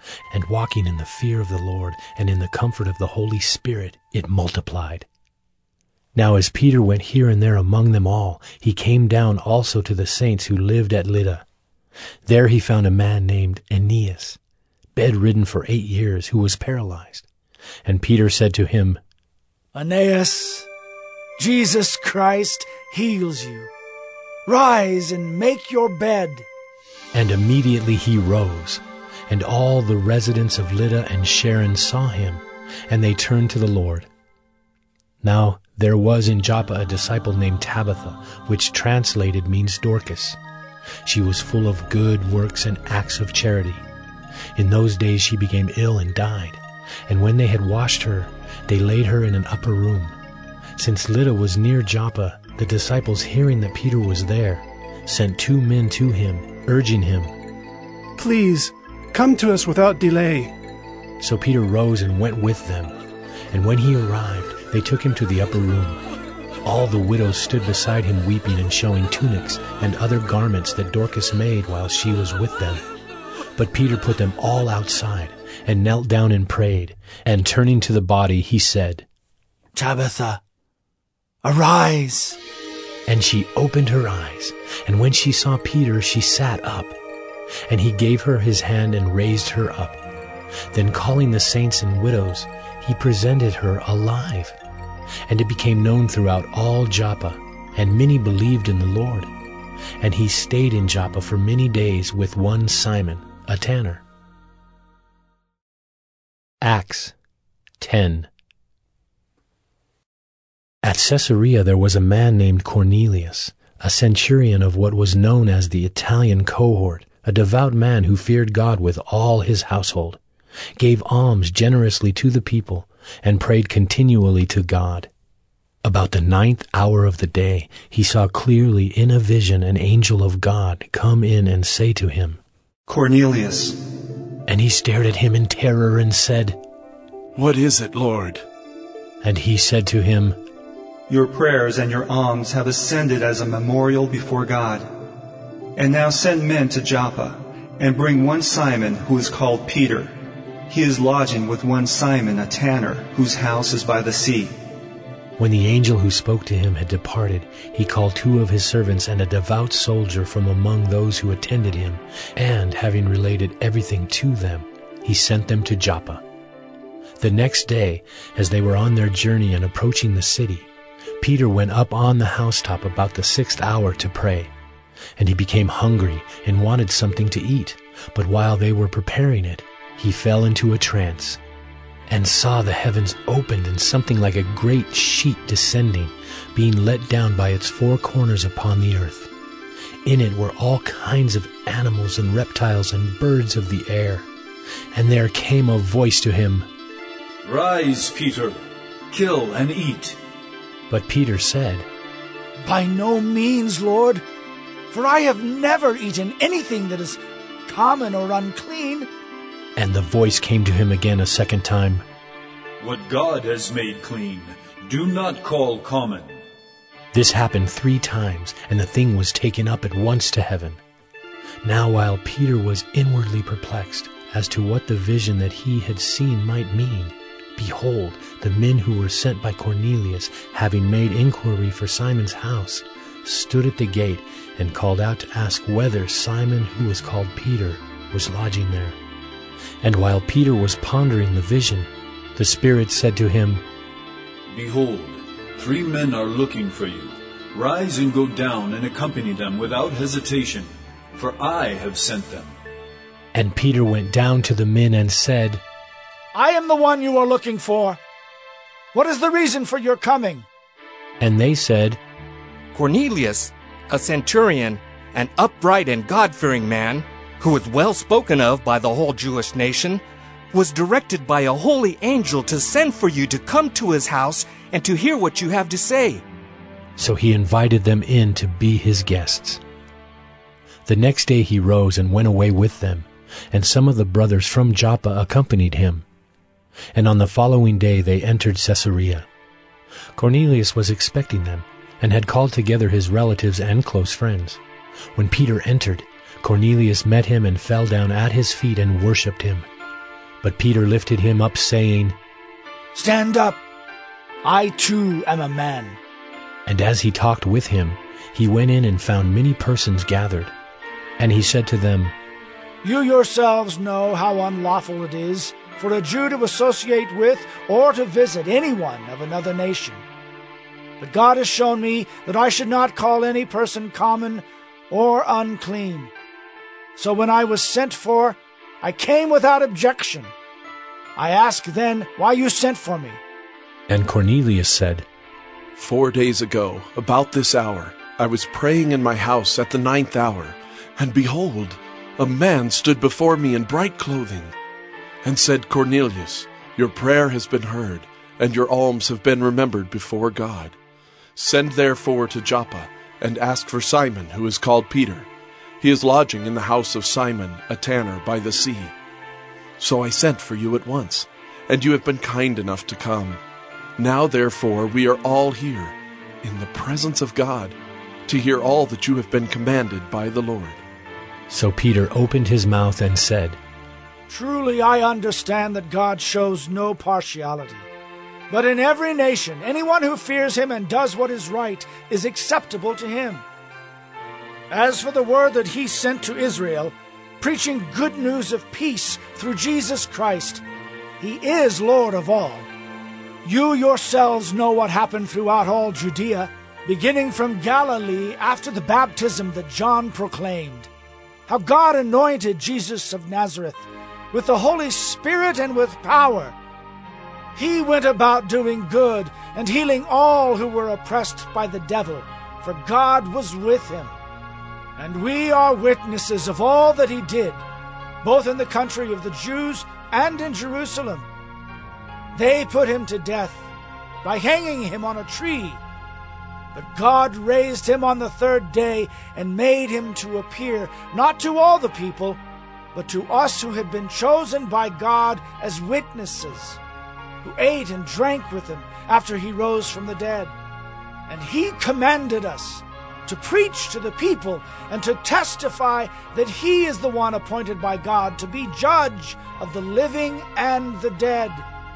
and walking in the fear of the Lord and in the comfort of the Holy Spirit, it multiplied. Now as Peter went here and there among them all, he came down also to the saints who lived at Lydda. There he found a man named Aeneas, bedridden for 8 years, who was paralyzed. And Peter said to him, Aeneas, Jesus Christ heals you. Rise and make your bed. And immediately he rose, and all the residents of Lydda and Sharon saw him, and they turned to the Lord. Now there was in Joppa a disciple named Tabitha, which translated means Dorcas. She was full of good works and acts of charity. In those days she became ill and died, and when they had washed her, they laid her in an upper room. Since Lydda was near Joppa, the disciples, hearing that Peter was there, sent 2 men to him, urging him, Please, come to us without delay. So Peter rose and went with them, and when he arrived, they took him to the upper room. All the widows stood beside him weeping and showing tunics and other garments that Dorcas made while she was with them. But Peter put them all outside, and knelt down and prayed, and turning to the body he said, Tabitha, arise. And she opened her eyes, and when she saw Peter she sat up. And he gave her his hand and raised her up. Then calling the saints and widows, he presented her alive. And it became known throughout all Joppa, and many believed in the Lord. And he stayed in Joppa for many days with one Simon, a tanner. Acts 10. At Caesarea there was a man named Cornelius, a centurion of what was known as the Italian cohort, a devout man who feared God with all his household, gave alms generously to the people, and prayed continually to God. About the 9th hour of the day, he saw clearly in a vision an angel of God come in and say to him, Cornelius. And he stared at him in terror and said, What is it, Lord? And he said to him, Your prayers and your alms have ascended as a memorial before God. And now send men to Joppa, and bring one Simon who is called Peter. He is lodging with one Simon, a tanner, whose house is by the sea. When the angel who spoke to him had departed, he called 2 of his servants and a devout soldier from among those who attended him, and, having related everything to them, he sent them to Joppa. The next day, as they were on their journey and approaching the city, Peter went up on the housetop about the 6th hour to pray. And he became hungry and wanted something to eat, but while they were preparing it, he fell into a trance, and saw the heavens opened and something like a great sheet descending, being let down by its 4 corners upon the earth. In it were all kinds of animals and reptiles and birds of the air. And there came a voice to him, Rise, Peter, kill and eat. But Peter said, By no means, Lord, for I have never eaten anything that is common or unclean. And the voice came to him again a second time, What God has made clean, do not call common. This happened 3 times, and the thing was taken up at once to heaven. Now while Peter was inwardly perplexed as to what the vision that he had seen might mean, behold, the men who were sent by Cornelius, having made inquiry for Simon's house, stood at the gate and called out to ask whether Simon, who was called Peter, was lodging there. And while Peter was pondering the vision, the Spirit said to him, Behold, 3 men are looking for you. Rise and go down and accompany them without hesitation, for I have sent them. And Peter went down to the men and said, I am the one you are looking for. What is the reason for your coming? And they said, Cornelius, a centurion, an upright and God-fearing man, who was well spoken of by the whole Jewish nation, was directed by a holy angel to send for you to come to his house and to hear what you have to say. So he invited them in to be his guests. The next day he rose and went away with them, and some of the brothers from Joppa accompanied him. And on the following day they entered Caesarea. Cornelius was expecting them, and had called together his relatives and close friends. When Peter entered, Cornelius met him and fell down at his feet and worshipped him. But Peter lifted him up, saying, Stand up! I too am a man. And as he talked with him, he went in and found many persons gathered. And he said to them, You yourselves know how unlawful it is for a Jew to associate with or to visit anyone of another nation. But God has shown me that I should not call any person common or unclean. So when I was sent for, I came without objection. I asked then why you sent for me. And Cornelius said, 4 days ago, about this hour, I was praying in my house at the 9th hour, and behold, a man stood before me in bright clothing, and said, Cornelius, your prayer has been heard, and your alms have been remembered before God. Send therefore to Joppa, and ask for Simon, who is called Peter. He is lodging in the house of Simon, a tanner, by the sea. So I sent for you at once, and you have been kind enough to come. Now therefore we are all here, in the presence of God, to hear all that you have been commanded by the Lord. So Peter opened his mouth and said, Truly I understand that God shows no partiality. But in every nation, anyone who fears him and does what is right is acceptable to him. As for the word that he sent to Israel, preaching good news of peace through Jesus Christ, he is Lord of all. You yourselves know what happened throughout all Judea, beginning from Galilee after the baptism that John proclaimed, how God anointed Jesus of Nazareth with the Holy Spirit and with power. He went about doing good and healing all who were oppressed by the devil, for God was with him. And we are witnesses of all that he did, both in the country of the Jews and in Jerusalem. They put him to death by hanging him on a tree. But God raised him on the 3rd day and made him to appear, not to all the people, but to us who had been chosen by God as witnesses, who ate and drank with him after he rose from the dead. And he commanded us to preach to the people and to testify that he is the one appointed by God to be judge of the living and the dead.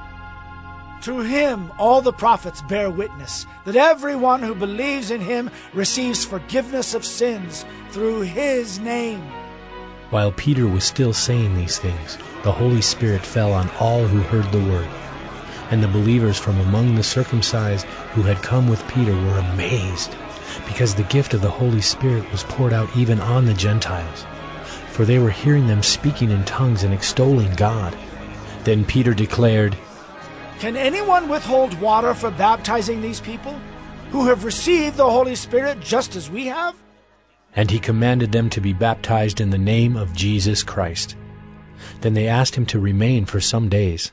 To him all the prophets bear witness that everyone who believes in him receives forgiveness of sins through his name. While Peter was still saying these things, the Holy Spirit fell on all who heard the word. And the believers from among the circumcised who had come with Peter were amazed, because the gift of the Holy Spirit was poured out even on the Gentiles. For they were hearing them speaking in tongues and extolling God. Then Peter declared, Can anyone withhold water for baptizing these people, who have received the Holy Spirit just as we have? And he commanded them to be baptized in the name of Jesus Christ. Then they asked him to remain for some days.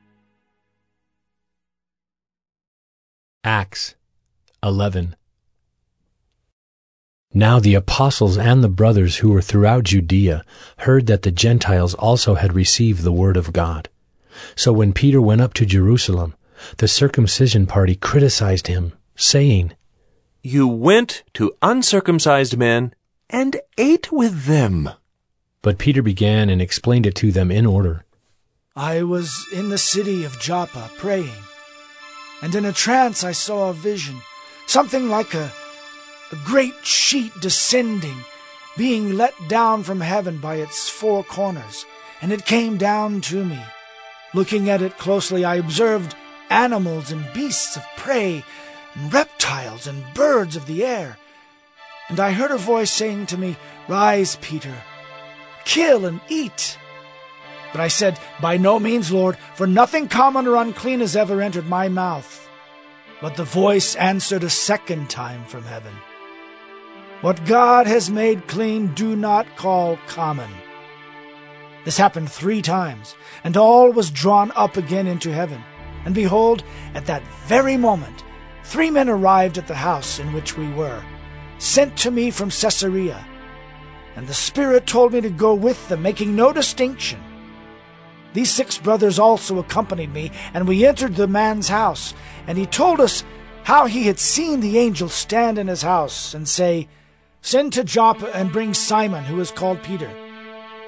Acts 11. Now the apostles and the brothers who were throughout Judea heard that the Gentiles also had received the word of God. So when Peter went up to Jerusalem, the circumcision party criticized him, saying, You went to uncircumcised men and ate with them. But Peter began and explained it to them in order. I was in the city of Joppa praying, and in a trance I saw a vision, something like a great sheet descending, being let down from heaven by its 4 corners, and it came down to me. Looking at it closely, I observed animals and beasts of prey, and reptiles and birds of the air. And I heard a voice saying to me, Rise, Peter, kill and eat. But I said, By no means, Lord, for nothing common or unclean has ever entered my mouth. But the voice answered a 2nd time from heaven, What God has made clean, do not call common. This happened 3 times, and all was drawn up again into heaven. And behold, at that very moment, 3 men arrived at the house in which we were, sent to me from Caesarea. And the Spirit told me to go with them, making no distinction. These 6 brothers also accompanied me, and we entered the man's house. And he told us how he had seen the angel stand in his house and say, Send to Joppa and bring Simon, who is called Peter.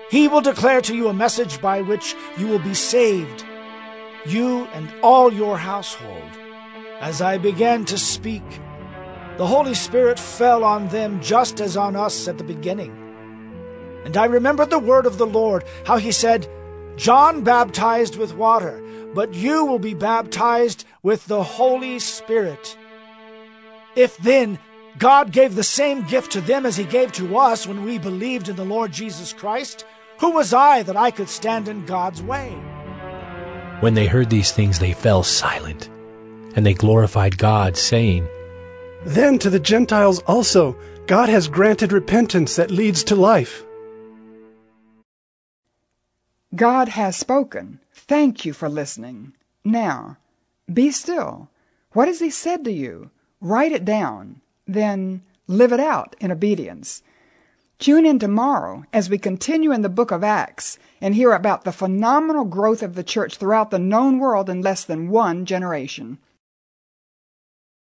He will declare to you a message by which you will be saved, you and all your household. As I began to speak, the Holy Spirit fell on them just as on us at the beginning. And I remembered the word of the Lord, how he said, John baptized with water, but you will be baptized with the Holy Spirit. If then God gave the same gift to them as he gave to us when we believed in the Lord Jesus Christ, who was I that I could stand in God's way? When they heard these things, they fell silent, and they glorified God, saying, Then to the Gentiles also God has granted repentance that leads to life. God has spoken. Thank you for listening. Now, be still. What has he said to you? Write it down. Then live it out in obedience. Tune in tomorrow as we continue in the book of Acts and hear about the phenomenal growth of the church throughout the known world in less than one generation.